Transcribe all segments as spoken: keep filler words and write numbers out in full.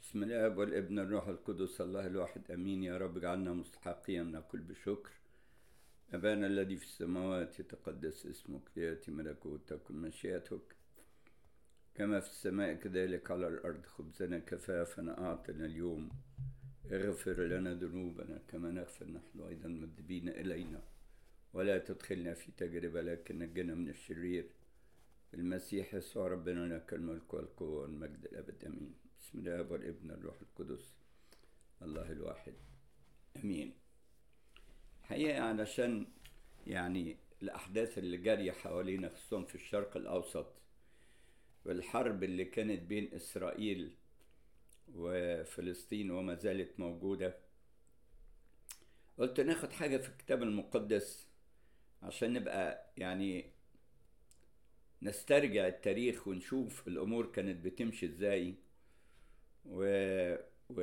بسم الله والابن الروح القدس الله الواحد امين. يا رب اجعلنا مستحقين نقول بشكر. ابانا الذي في السماوات يتقدس اسمك، لياتي ملكوتك، تكن مشيئتك كما في السماء كذلك على الارض. خبزنا كفافنا اعطنا اليوم، اغفر لنا ذنوبنا كما نغفر نحن ايضا المذنبين الينا، ولا تدخلنا في تجربه لكن نجنا من الشرير. المسيح يسوع ربنا لك الملك والقوه والمجد الابد امين. بسم الله والابن الروح القدس الله الواحد امين. حقيقة علشان يعني الاحداث اللي جارية حوالينا خصوصا في الشرق الاوسط، والحرب اللي كانت بين اسرائيل وفلسطين وما زالت موجودة، قلت ناخد حاجة في الكتاب المقدس عشان نبقى يعني نسترجع التاريخ ونشوف الامور كانت بتمشي ازاي، و, و...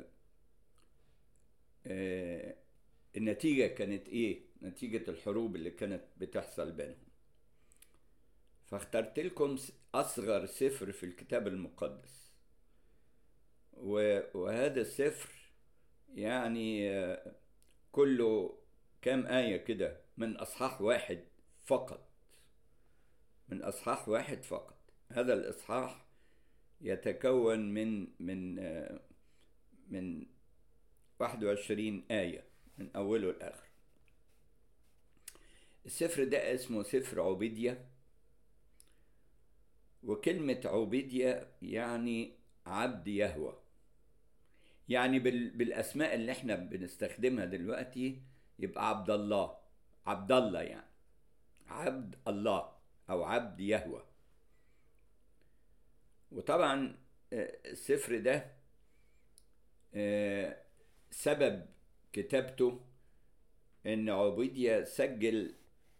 آه... النتيجة كانت ايه، نتيجة الحروب اللي كانت بتحصل بينهم. فاخترت لكم اصغر سفر في الكتاب المقدس، وهذا السفر يعني كله كام آية كده، من أصحاح واحد فقط، من أصحاح واحد فقط. هذا الإصحاح يتكون من من من واحد وعشرين آية من أوله لآخر. السفر ده اسمه سفر عبيدية، وكلمة عبيدية يعني عبد يهوه. يعني بالأسماء اللي احنا بنستخدمها دلوقتي يبقى عبد الله، عبد الله يعني عبد الله أو عبد يهوه. وطبعا السفر ده سبب كتابته ان عبيدية سجل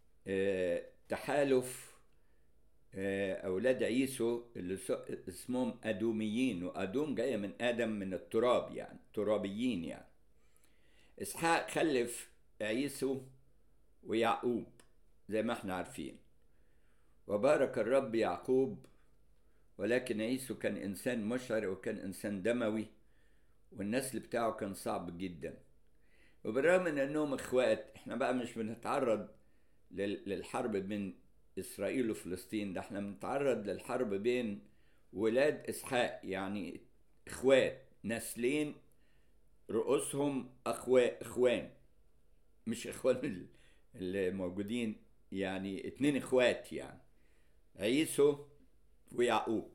تحالف أولاد عيسو اللي اسمهم أدوميين، وأدوم جاية من آدم من التراب، يعني ترابيين. يعني إسحاق خلف عيسو ويعقوب زي ما احنا عارفين، وبارك الرب يعقوب، ولكن عيسو كان إنسان مشعر وكان إنسان دموي، والنسل بتاعه كان صعب جدا. وبالرغم من أنهم إخوات، احنا بقى مش بنتعرض للحرب بين إسرائيل وفلسطين، ده احنا بنتعرض للحرب بين ولاد إسحاق، يعني إخوات، نسلين رؤوسهم أخوة إخوان، مش إخوان اللي موجودين، يعني اتنين إخوات، يعني عيسو ويعقوب.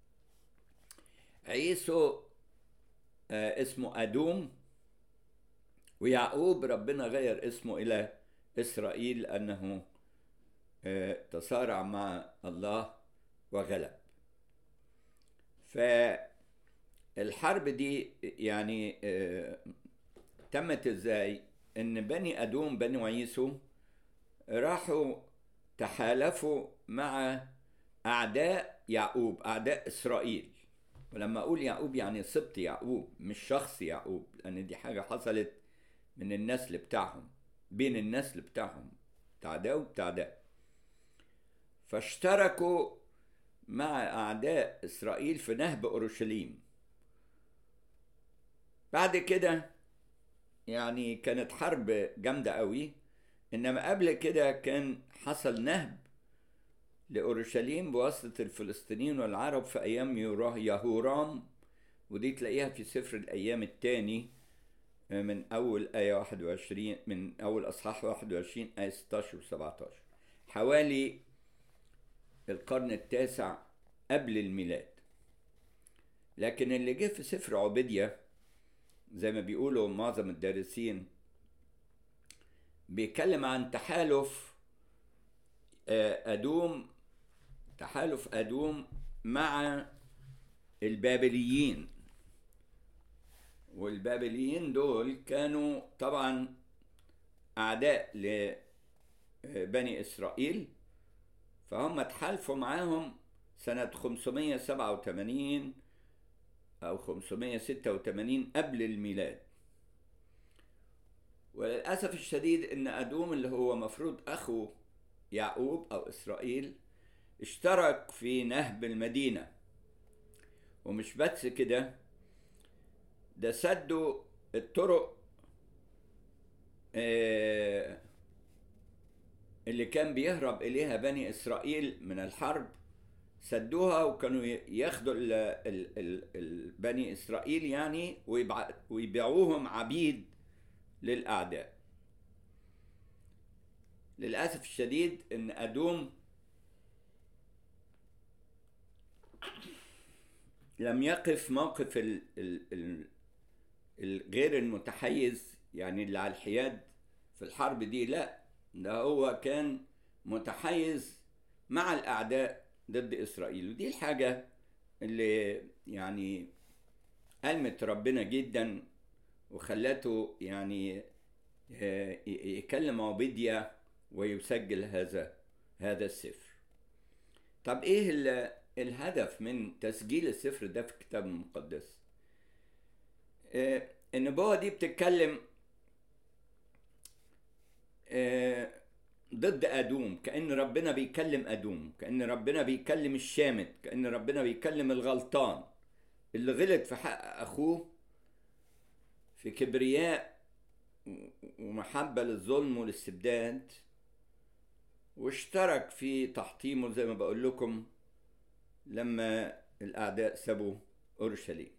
عيسو آه اسمه أدوم، ويعقوب ربنا غير اسمه إلى إسرائيل لأنه آه تصارع مع الله وغلب. فالحرب دي يعني آه تمت ازاي؟ ان بني ادوم بني عيسو راحوا تحالفوا مع اعداء يعقوب، اعداء اسرائيل. ولما اقول يعقوب يعني سبط يعقوب، مش شخص يعقوب، لان دي حاجة حصلت من النسل بتاعهم، بين النسل بتاعهم بتاع ده وبتاع ده. فاشتركوا مع اعداء اسرائيل في نهب اورشليم. بعد كده يعني كانت حرب جامدة قوي، انما قبل كده كان حصل نهب لأورشليم بواسطة الفلسطينيين والعرب في أيام يهورام، ودي تلاقيها في سفر الأيام الثاني من أول آية واحد وعشرين، من أول أصحاح واحد وعشرين آية ستة عشر و سبعة عشر، حوالي القرن التاسع قبل الميلاد. لكن اللي جه في سفر عبيدية زي ما بيقولوا معظم الدارسين بيتكلم عن تحالف أدوم، تحالف أدوم مع البابليين. والبابليين دول كانوا طبعا أعداء لبني إسرائيل، فهم تحالفوا معاهم سنة خمسمائة وسبعة وثمانين أو خمسمائة وستة وثمانين قبل الميلاد. وللأسف الشديد إن أدوم اللي هو مفروض أخو يعقوب أو إسرائيل اشترك في نهب المدينة. ومش بس كده، ده سدوا الطرق اللي كان بيهرب إليها بني إسرائيل من الحرب، سدوها وكانوا ياخدوا ال ال ال ال بني إسرائيل يعني ويبيعوهم عبيد للأعداء. للأسف الشديد إن أدوم لم يقف موقف ال ال ال الغير المتحيز، يعني اللي على الحياد في الحرب دي، لا، ده هو كان متحيز مع الأعداء ضد إسرائيل. ودي الحاجة اللي يعني ألمت ربنا جدا وخلته يعني يكلم عبيديا ويسجل هذا هذا السفر. طب إيه الهدف من تسجيل السفر ده في الكتاب المقدس؟ النبوة دي بتتكلم ضد أدوم، كأن ربنا بيكلم أدوم، كأن ربنا بيكلم الشامت، كأن ربنا بيكلم الغلطان اللي غلط في حق أخوه في كبرياء ومحبة للظلم والاستبداد، واشترك في تحطيمه زي ما بقول لكم لما الأعداء سابوا أورشليم.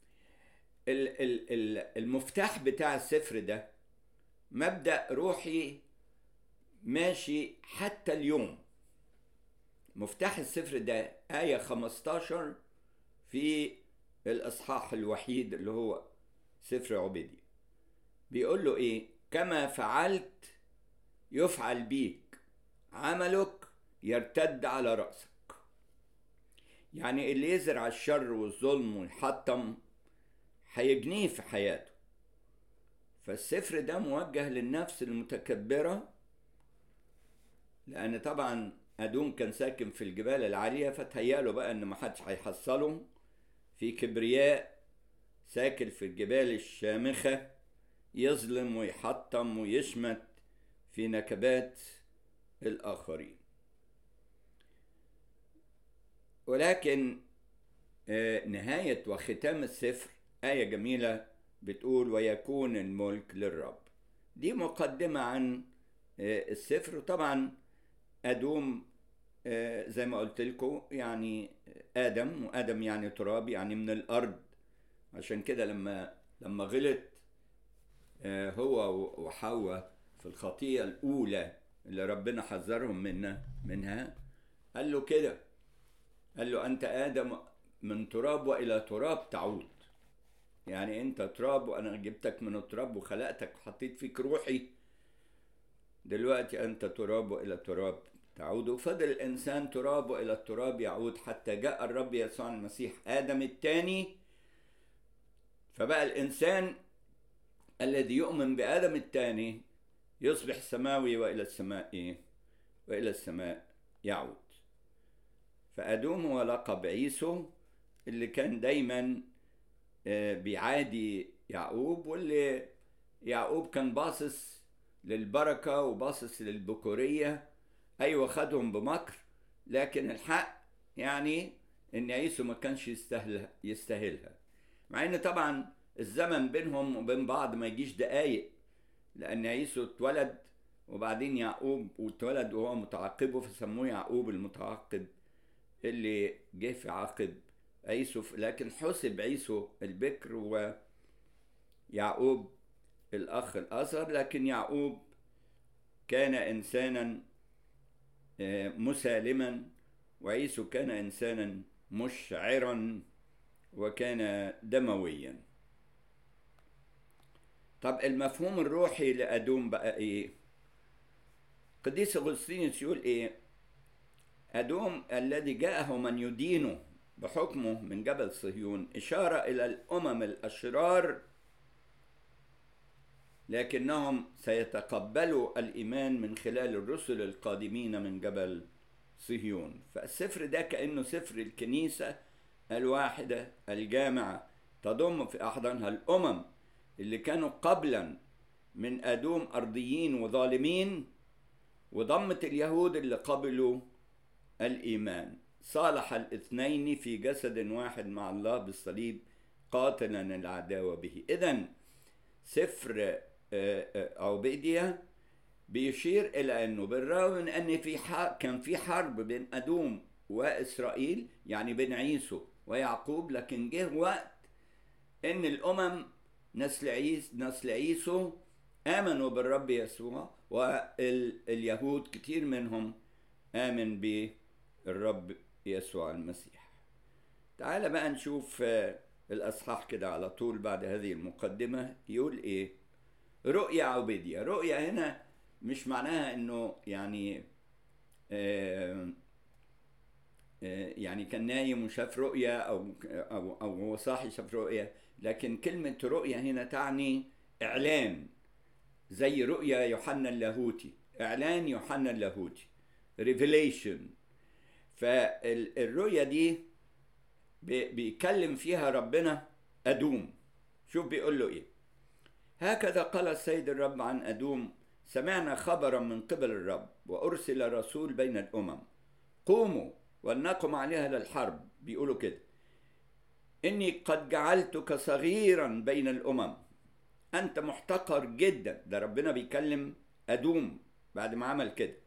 المفتاح بتاع السفر ده مبدأ روحي ماشي حتى اليوم. مفتاح السفر ده آية خمستاشر في الإصحاح الوحيد اللي هو سفر عبيدية، بيقول له إيه؟ كما فعلت يفعل بيك، عملك يرتد على رأسك. يعني اللي يزرع الشر والظلم ويحطم هيجنيه في حياته. فالسفر ده موجه للنفس المتكبرة، لأن طبعا أدوم كان ساكن في الجبال العالية، فتهيأله بقى إن محدش هيحصله، في كبرياء ساكن في الجبال الشامخة، يظلم ويحطم ويشمت في نكبات الآخرين. ولكن نهاية وختام السفر آية جميلة بتقول ويكون الملك للرب. دي مقدمة عن السفر. طبعا أدوم زي ما قلت لكم يعني آدم، وآدم يعني تراب، يعني من الأرض. عشان كده لما لما غلط هو وحواء في الخطيئة الأولى اللي ربنا حذرهم منها منها قال له كده، قال له أنت آدم من تراب وإلى تراب تعود. يعني أنت تراب وأنا جبتك من التراب وخلقتك وحطيت فيك روحي، دلوقتي أنت تراب وإلى تراب تعود. وفضل الإنسان تراب وإلى التراب يعود حتى جاء الرب يسوع المسيح آدم الثاني، فبقى الإنسان الذي يؤمن بآدم الثاني يصبح سماوي وإلى السماء إيه؟ وإلى السماء يعود. فأدوم هو لقب عيسو اللي كان دايما بيعادي يعقوب، واللي يعقوب كان باصص للبركة وباصص للبكورية. أيوة خدهم بمكر، لكن الحق يعني إن عيسو ما كانش يستاهل يستاهلها، مع إن طبعا الزمن بينهم وبين بعض ما يجيش دقايق، لأن عيسو اتولد وبعدين يعقوب واتولد وهو متعقبه، فسموه يعقوب المتعقب اللي جه في عقب عيسو. لكن حسب عيسو البكر ويعقوب الأخ الأصغر. لكن يعقوب كان إنسانا مسالما، وعيسو كان إنسانا مشعرا وكان دمويا. طب المفهوم الروحي لأدوم بقى إيه؟ قديس أغسطينوس يقول إيه؟ أدوم الذي جاءه من يدينه بحكمه من جبل صهيون إشارة إلى الأمم الأشرار، لكنهم سيتقبلوا الإيمان من خلال الرسل القادمين من جبل صهيون. فالسفر ده كأنه سفر الكنيسة الواحدة الجامعة، تضم في أحضانها الأمم اللي كانوا قبلا من أدوم أرضيين وظالمين، وضمت اليهود اللي قبلوا الإيمان. صالح الاثنين في جسد واحد مع الله بالصليب قاتلا العداوة به. إذن سفر عبيدية بيشير إلى أنه بالرغم من أن في كان في حرب بين أدوم وإسرائيل، يعني بين عيسو ويعقوب، لكن جه وقت أن الأمم نسل عيس نسل عيسو آمنوا بالرب يسوع، واليهود كتير منهم آمن بالرب يسوع المسيح. تعال بقى نشوف الأصحاح كده على طول بعد هذه المقدمة. يقول إيه؟ رؤيا عبيدية. رؤيا هنا مش معناها إنه يعني آه آه يعني كان نايم وشاف رؤيا أو أو أو هو صاحي شاف رؤيا، لكن كلمة رؤيا هنا تعني إعلان، زي رؤيا يوحنا اللاهوتي، إعلان يوحنا اللاهوتي، revelation. فالرؤيا دي بيكلم فيها ربنا أدوم. شوف بيقول له إيه: هكذا قال السيد الرب عن أدوم: سمعنا خبرا من قبل الرب وأرسل رسول بين الأمم، قوموا ولنقم عليها للحرب. بيقولوا كده: إني قد جعلتك صغيرا بين الأمم، أنت محتقر جدا. ده ربنا بيكلم أدوم بعد ما عمل كده.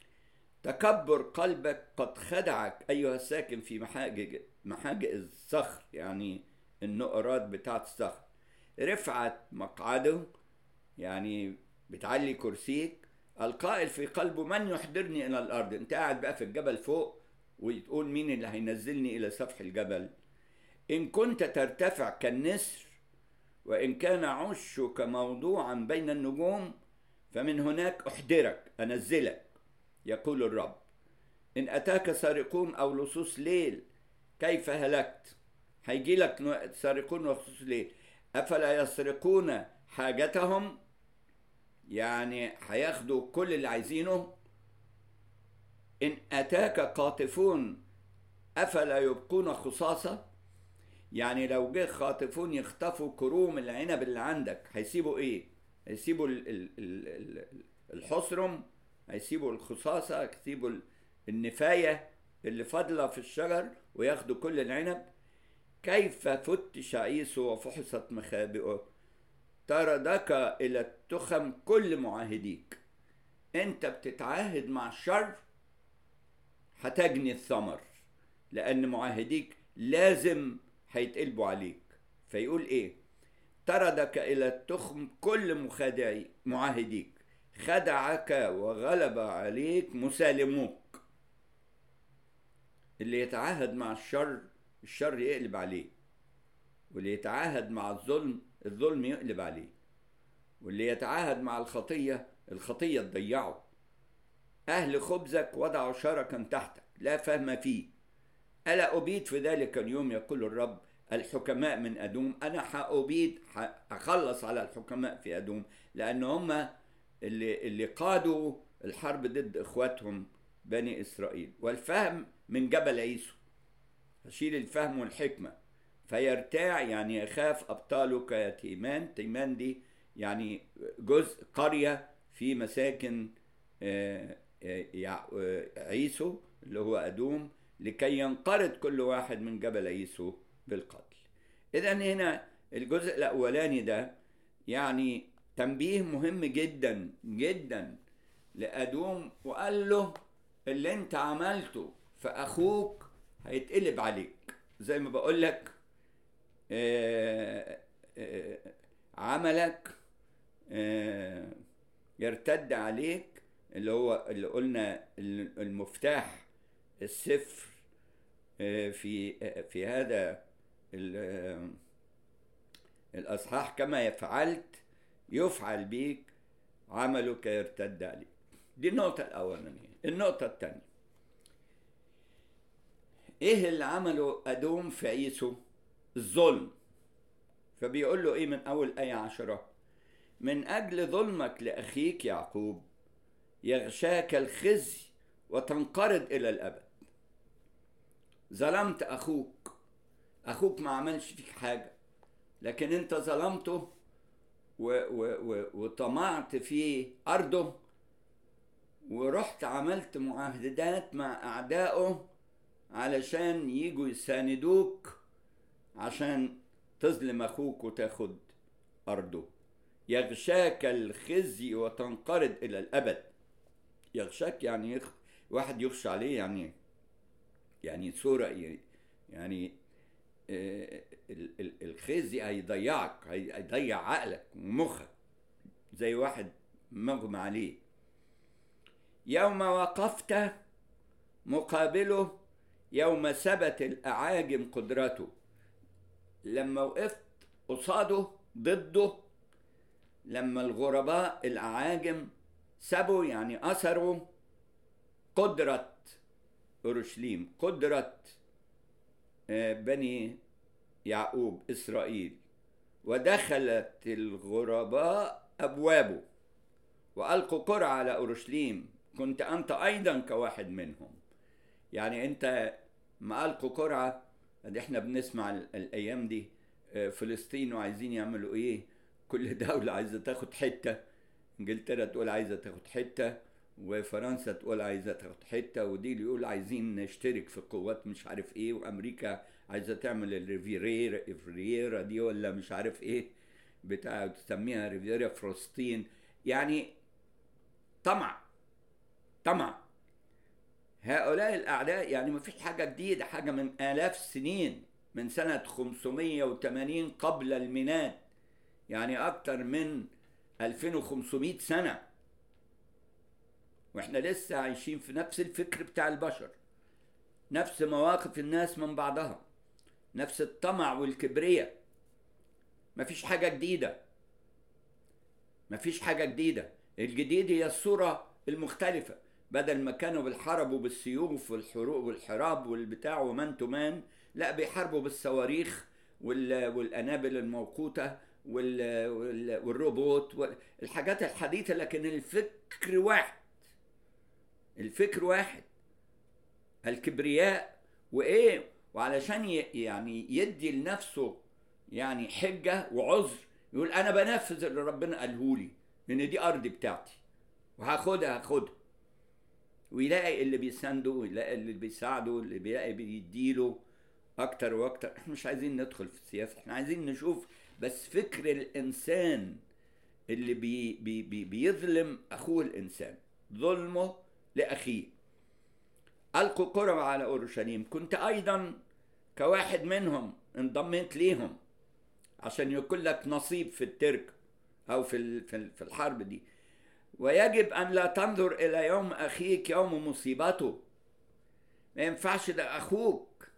تكبر قلبك قد خدعك أيها الساكن في محاجج محاجئ الصخر، يعني النقرات بتاعت الصخر. رفعت مقعده، يعني بتعلي كرسيك. القائل في قلبه: من يحضرني إلى الأرض؟ أنت قاعد بقى في الجبل فوق وتقول مين اللي هينزلني إلى سفح الجبل؟ إن كنت ترتفع كالنسر، وإن كان عشك موضوعا بين النجوم، فمن هناك أحضرك، أنزلك، يقول الرب. إن أتاك سارقون أو لصوص ليل، كيف هلكت؟ هيجي لك سارقون ولصوص ليل، أفلا يسرقون حاجتهم؟ يعني هياخدوا كل اللي عايزينه. إن أتاك قاطفون أفلا يبقون خصاصة؟ يعني لو جه خاطفون يخطفوا كروم العنب اللي عندك، هيسيبوا إيه؟ هيسيبوا الحصرم، هيسيبوا الخصاصة، هيسيبوا النفاية اللي فاضلة في الشجر وياخدوا كل العنب. كيف فتش عيسو وفحصت مخابئه، طردك إلى التخم كل معاهديك. أنت بتتعاهد مع الشر هتجني الثمر، لأن معاهديك لازم هيتقلبوا عليك. فيقول إيه؟ طردك إلى التخم كل مخادعي معاهديك، خدعك وغلب عليك مسالموك. اللي يتعاهد مع الشر، الشر يقلب عليه، واللي يتعاهد مع الظلم، الظلم يقلب عليه، واللي يتعاهد مع الخطية، الخطية تضيعه. أهل خبزك وضعوا شركا تحتك لا فهم فيه، ألا أبيد في ذلك اليوم، يقول الرب، الحكماء من أدوم. أنا هأبيد، هخلص على الحكماء في أدوم، لأن هم اللي, اللي قادوا الحرب ضد إخواتهم بني إسرائيل. والفهم من جبل عيسو، هشيل الفهم والحكمة. فيرتاع يعني يخاف أبطالك يا تيمان. تيمان دي يعني جزء قرية في مساكن عيسو اللي هو أدوم، لكي ينقرض كل واحد من جبل عيسو بالقتل. إذن هنا الجزء الأولاني ده يعني تنبيه مهم جدا جدا لأدوم، وقال له اللي انت عملته فأخوك هيتقلب عليك. زي ما بقول لك آه آه عملك آه يرتد عليك، اللي هو اللي قلنا المفتاح السفر في في هذا الأصحاح: كما فعلت يفعل بيك، عملك يرتد عليك. دي النقطة الأولانية. النقطة الثانية: إيه اللي عمله أدوم في عيسو؟ الظلم. فبيقول له إيه من أول آية عشرة: من أجل ظلمك لأخيك يعقوب يغشاك الخزي وتنقرض إلى الأبد. ظلمت أخوك، أخوك ما عملش فيك حاجة، لكن أنت ظلمته وطمعت في أرضه، ورحت عملت معاهدات مع أعدائه علشان يجوا يساندوك، عشان تظلم أخوك وتاخد أرضه. يغشاك الخزي وتنقرض إلى الأبد. يغشاك يعني يخ... واحد يخشى عليه، يعني يعني صورة، يعني آه الخزي هيضيعك، هيضيع عقلك ومخك زي واحد مغمى عليه. يوم وقفت مقابله، يوم ثبت الأعاجم قدرته. لما وقفت قصاده ضده، لما الغرباء الأعاجم سبوا يعني أثروا قدرة أورشليم، قدرة بني يعقوب إسرائيل، ودخلت الغرباء أبوابه وألقوا قرعة على أورشليم، كنت أنت أيضا كواحد منهم. يعني أنت ما ألقوا قرعة، احنا بنسمع الأيام دي فلسطين وعايزين يعملوا إيه، كل دولة عايزة تاخد حتة، انجلترا تقول عايزة تاخد حتة، وفرنسا تقول عايزة تاخد حتة، ودي اللي يقول عايزين نشترك في قوات مش عارف ايه، وامريكا عايزة تعمل الريفيريرا الريفيريرا دي ولا مش عارف ايه بتاع تسميها ريفيريرا فلسطين. يعني طمع طمع هؤلاء الأعداء. يعني ما فيش حاجة جديدة، حاجة من آلاف سنين، من سنة خمسمية وثمانين قبل الميلاد، يعني أكتر من ألفين وخمسمائة سنة، وإحنا لسه عايشين في نفس الفكر بتاع البشر، نفس مواقف الناس من بعضها، نفس الطمع والكبرياء. ما فيش حاجة جديدة، ما فيش حاجة جديدة. الجديد هي الصورة المختلفة، بدل ما كانوا بيحاربوا بالسيوف والحروب والحراب والبتاع ومان تو مان، لا بيحاربوا بالصواريخ والقنابل الموقوتة والروبوت والحاجات الحديثة، لكن الفكر واحد، الفكر واحد، الكبرياء وايه. وعلشان يعني يدي لنفسه يعني حجة وعذر، يقول انا بنفذ اللي ربنا قاله لي، ان دي ارض بتاعتي وهاخدها هاخدها، ويلاقي اللي بيسنده، ويلاقي اللي بيساعده، اللي بيلاقي بيديله اكتر واكتر. احنا مش عايزين ندخل في السياسة، احنا عايزين نشوف بس فكر الانسان اللي بي بي بي بيظلم اخوه الانسان، ظلمه لاخيه. القوا قرعة على اورشليم، كنت ايضا كواحد منهم، انضميت ليهم عشان يكون لك نصيب في الترك او في في الحرب دي. ويجب ان لا تنظر الى يوم اخيك يوم مصيبته. ما ينفعش، ده اخوك،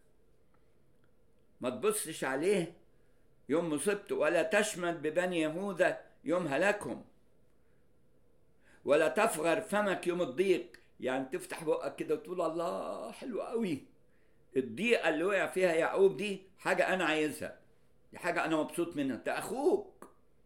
ما تبصش عليه يوم مصيبته. ولا تشمت ببني يهوذا يوم هلاكهم، ولا تفغر فمك يوم الضيق. يعني تفتح بقك كده وتقول الله حلو قوي، الضيقه اللي وقع فيها يعقوب دي حاجه انا عايزها، دي حاجه انا مبسوط منها، ده اخوك.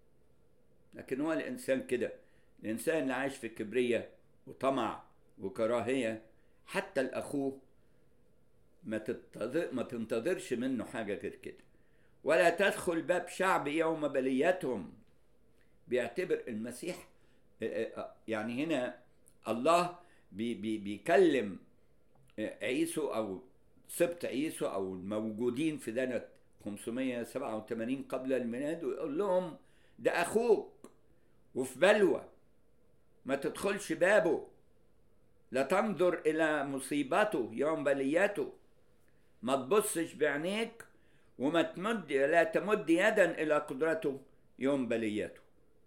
لكن هو الانسان كده، الانسان اللي عايش في كبرية وطمع وكراهية، حتى الاخوه ما تنتظر ما تنتظرش منه حاجة غير كده. ولا تدخل باب شعب يوم بليتهم. بيعتبر المسيح، يعني هنا الله بي بي بيكلم عيسو او سبط عيسو او الموجودين في سنة خمسمية وسبعة وثمانين قبل الميلاد، ويقول لهم ده اخوك وفي بلوى، ما تدخلش بابه. لا تنظر الى مصيبته يوم بليته، ما تبصش بعينيك وما تمد لا تمد يدا الى قدرته يوم بليته.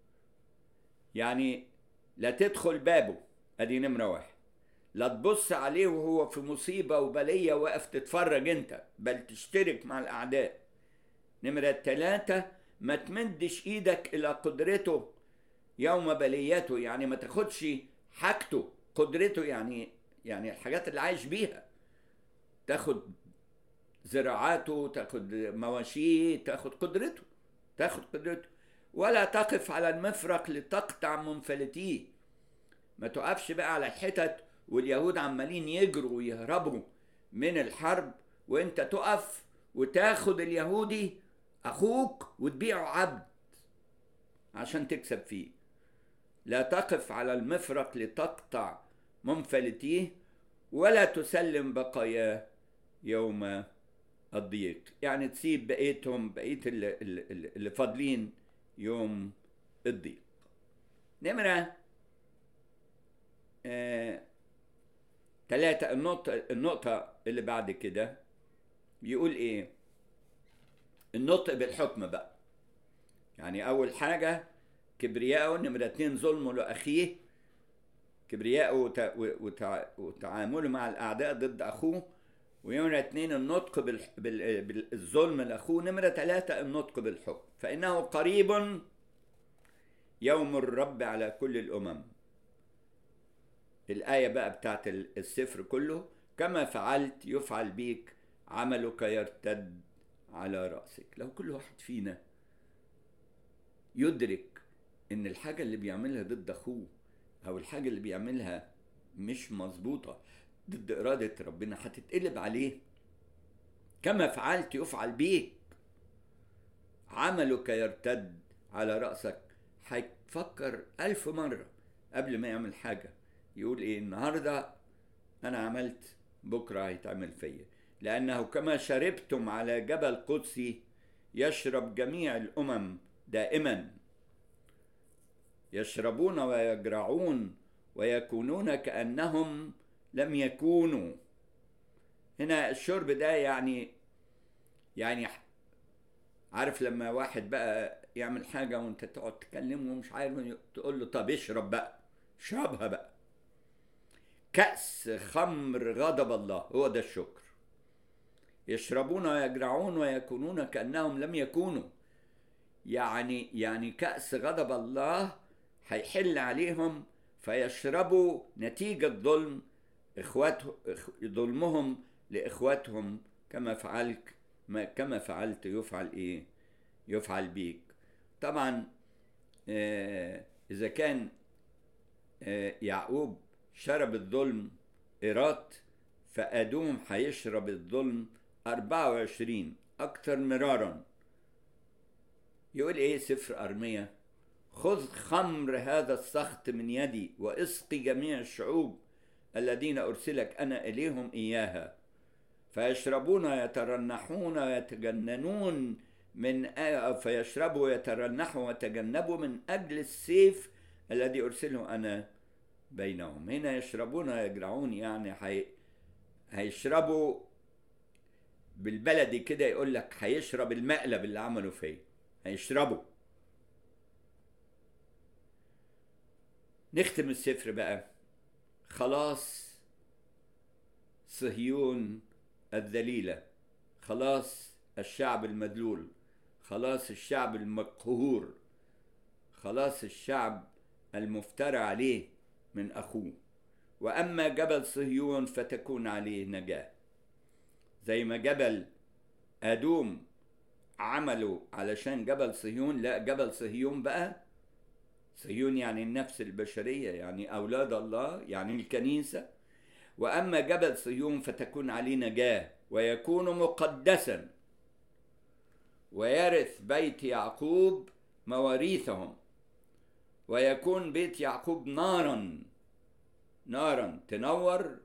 يعني لا تدخل بابه، ادي نمرة واحد. لا تبص عليه وهو في مصيبة وبلية واقف تتفرج انت، بل تشترك مع الاعداء. نمرة ثلاثة، ما تمدش ايدك الى قدرته يوم بليته، يعني ما تاخدش حاجته، قدرته يعني يعني الحاجات اللي عايش بيها، تاخد زراعاته، تاخد مواشيه، تاخد قدرته، تاخد قدرته. ولا تقف على المفرق لتقطع منفلتيه. ما تقفش بقى على الحتت واليهود عمالين يجروا ويهربوا من الحرب، وانت تقف وتاخد اليهودي اخوك وتبيعه عبد عشان تكسب فيه. لا تقف على المفرق لتقطع منفلتيه، ولا تسلم بقاياه يوم الضيق، يعني تسيب بقيتهم بقية اللي, اللي, اللي فاضلين يوم الضيق. نمرة آه ثلاثة، النقطة النقطة اللي بعد كده بيقول ايه؟ النطق بالحكم بقى. يعني اول حاجة كبرياءه، نمرة اتنين ظلمه لأخيه، كبرياءه وتعامله مع الأعداء ضد أخوه، ونمرة اتنين النطق بالظلم لأخوه، نمرة ثلاثة النطق بالحكم. فإنه قريب يوم الرب على كل الأمم. الآية بقى بتاعت السفر كله: كما فعلت يفعل بيك، عملك يرتد على رأسك. لو كل واحد فينا يدرك إن الحاجة اللي بيعملها ضد أخوه أو الحاجة اللي بيعملها مش مظبوطة ضد إرادة ربنا، هتتقلب عليه. كما فعلت يفعل بيك، عملك يرتد على رأسك. هيفكر ألف مرة قبل ما يعمل حاجة، يقول إيه؟ النهاردة أنا عملت، بكرة هيتعمل فيا. لأنه كما شربتم على جبل قدسي يشرب جميع الأمم دائما، يشربون ويجرعون ويكونون كأنهم لم يكونوا. هنا الشرب ده يعني يعني عارف لما واحد بقى يعمل حاجة وانت تقعد تكلمه ومش عارف، تقول له طب اشرب بقى، اشربها بقى. كأس خمر غضب الله هو ده الشكر. يشربون ويجرعون ويكونون كأنهم لم يكونوا. يعني يعني كأس غضب الله هيحل عليهم فيشربوا نتيجة ظلم إخواتهم، ظلمهم لإخواتهم. كما فعلت ما كما فعلت يفعل إيه؟ يفعل بيك. طبعا آه إذا كان آه يعقوب شرب الظلم إيرات، فأدوم هيشرب الظلم أربعة وعشرين أكثر مرارا. يقول إيه سفر أرميا؟ خذ خمر هذا السخط من يدي واسقي جميع الشعوب الذين أرسلك أنا إليهم إياها، فيشربون ويترنحون ويتجننون من فيشربوا ويترنحوا ويتجنبوا من أجل السيف الذي أرسله أنا بينهم. هنا يشربون ويجرعون، يعني هي هيشربوا بالبلدي كده، يقول لك هيشرب المقلب اللي عملوا فيه، هيشربوا. نختم السفر بقى. خلاص صهيون الذليلة، خلاص الشعب المذلول، خلاص الشعب المقهور، خلاص الشعب المفترى عليه من أخوه. وأما جبل صهيون فتكون عليه نجاة. زي ما جبل أدوم عملوا علشان جبل صهيون، لا، جبل صهيون بقى، صهيون يعني النفس البشرية، يعني أولاد الله، يعني الكنيسة. وأما جبل صهيون فتكون عليه نجاة ويكون مقدسا، ويرث بيت يعقوب مواريثهم، ويكون بيت يعقوب نارا، نارا تنور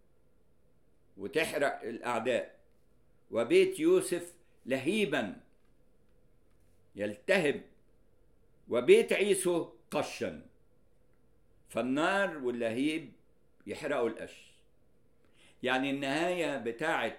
وتحرق الأعداء، وبيت يوسف لهيبا يلتهب، وبيت عيسو قشا. فالنار واللهيب يحرقوا القش. يعني النهاية بتاعت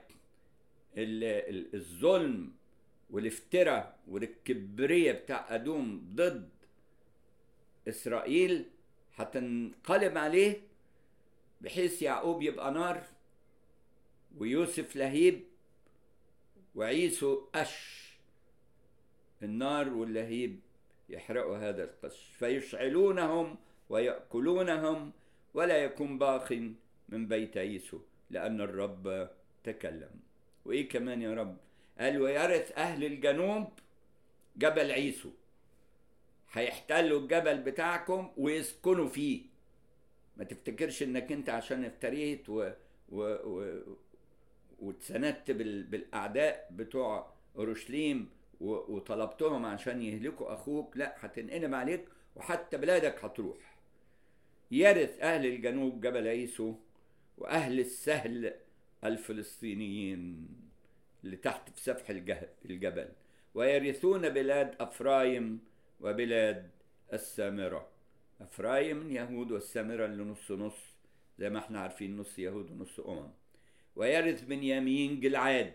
الظلم والافتراء والكبرية بتاع أدوم ضد إسرائيل هتنقلب عليه، بحيث يعقوب يبقى نار، ويوسف لهيب، وعيسو قش. النار واللهيب يحرقوا هذا القش، فيشعلونهم ويأكلونهم، ولا يكون باق من بيت عيسو، لأن الرب تكلم. وإيه كمان يا رب؟ قال ويرث أهل الجنوب جبل عيسو. هيحتلوا الجبل بتاعكم ويسكنوا فيه. ما تفتكرش انك انت عشان افتريت و... و... و... واتسندت بال... بالأعداء بتوع أورشليم و... وطلبتهم عشان يهلكوا أخوك، لا، هتنقلب عليك وحتى بلادك هتروح. يرث أهل الجنوب جبل عيسو، وأهل السهل الفلسطينيين اللي تحت في سفح الجبل. ويرثون بلاد أفرايم وبلاد السامرة. أفرايم يهود، والسامرة اللي نص نص زي ما احنا عارفين، نص يهود ونص أمم. ويرث بنيامين جلعاد.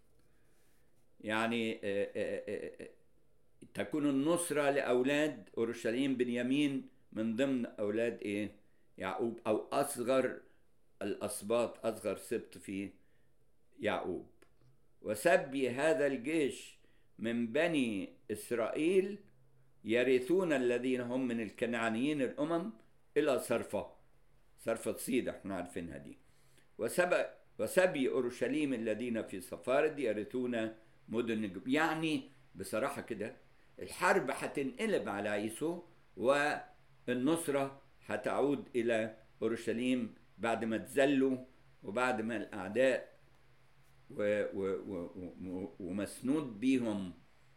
يعني آآ آآ تكون النصرة لأولاد أورشليم. بنيامين من ضمن أولاد إيه؟ يعقوب، أو أصغر الأسباط، أصغر سبط في يعقوب. وسبي هذا الجيش من بني إسرائيل يرثون الذين هم من الكنعانيين الأمم إلى صرفة. صرفة صيدا احنا عارفينها دي. وسبي, وسبي أورشليم الذين في صفارد يرثون مدن. يعني بصراحة كده الحرب هتنقلب على عيسو، والنصرة هتعود إلى أورشليم بعد ما تزلوا، وبعد ما الأعداء و و و ومسنود بيهم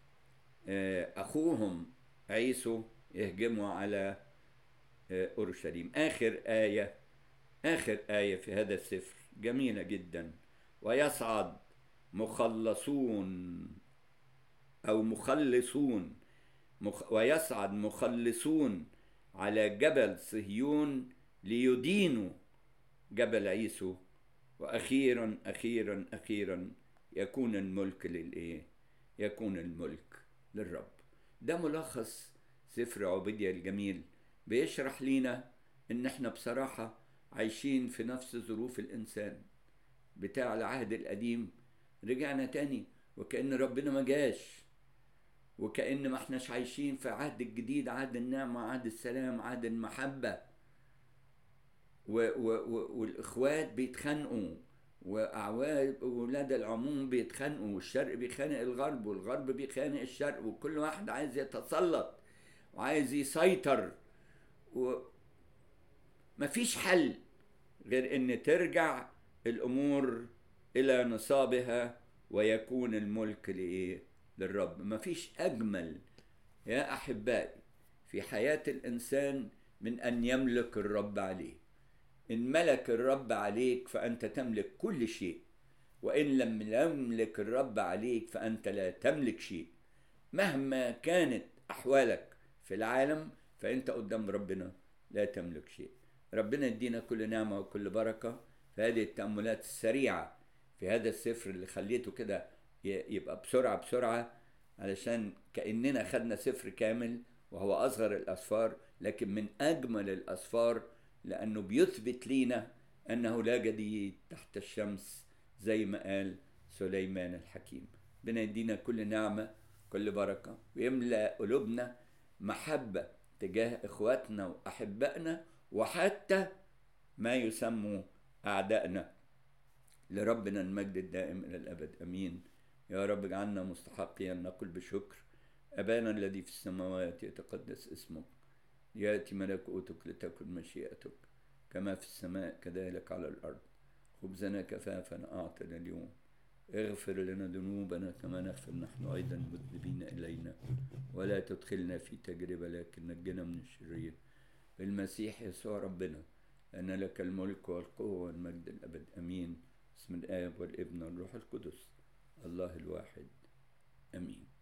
أخوهم عيسو يهجموا على أورشليم. آخر آية آخر آية في هذا السفر جميلة جدا. ويصعد مخلصون أو مخلصون مخ ويصعد مخلصون على جبل صهيون ليدينوا جبل عيسو، وأخيرا أخيرا أخيرا يكون الملك للإيه؟ يكون الملك للرب. ده ملخص سفر عبيدية الجميل، بيشرح لينا إن إحنا بصراحة عايشين في نفس ظروف الإنسان بتاع العهد القديم. رجعنا تاني وكأن ربنا ما جاش، وكأن ما احناش عايشين في عهد الجديد، عهد النعمة، عهد السلام، عهد المحبة. والإخوات بيتخانقوا، وأولاد العموم بيتخانقوا، والشرق بيخانق الغرب، والغرب بيخانق الشرق، وكل واحد عايز يتسلط وعايز يسيطر. ومفيش حل غير ان ترجع الامور الى نصابها ويكون الملك لايه؟ للرب. مفيش اجمل يا احبائي في حياة الانسان من ان يملك الرب عليه. ان ملك الرب عليك فانت تملك كل شيء، وان لم يملك الرب عليك فانت لا تملك شيء. مهما كانت احوالك في العالم فانت قدام ربنا لا تملك شيء. ربنا يدينا كل نعمة وكل بركة في هذه التأملات السريعة في هذا السفر اللي خليته كده يبقى بسرعة بسرعة، علشان كأننا خدنا سفر كامل، وهو أصغر الأسفار لكن من أجمل الأسفار، لأنه بيثبت لينا أنه لا جديد تحت الشمس زي ما قال سليمان الحكيم. ربنا يدينا كل نعمة كل بركة، ويملأ قلوبنا محبة تجاه إخواتنا وأحبائنا، وحتى ما يسموا أعدائنا. لربنا المجد الدائم إلى الأبد، أمين. يا رب اجعلنا مستحقين نقول بشكر: أبانا الذي في السماوات يتقدس اسمك، يأتي ملكوتك، لتكن مشيئتك كما في السماء كذلك على الأرض. خبزنا كفافنا أعطنا اليوم، اغفر لنا ذنوبنا كما نغفر نحن أيضا المذنبين إلينا، ولا تدخلنا في تجربة لكن نجنا من الشرير. المسيح يسوع ربنا، لأن لك الملك والقوة والمجد الأبد، أمين. بسم الآب والابن والروح القدس الله الواحد، أمين.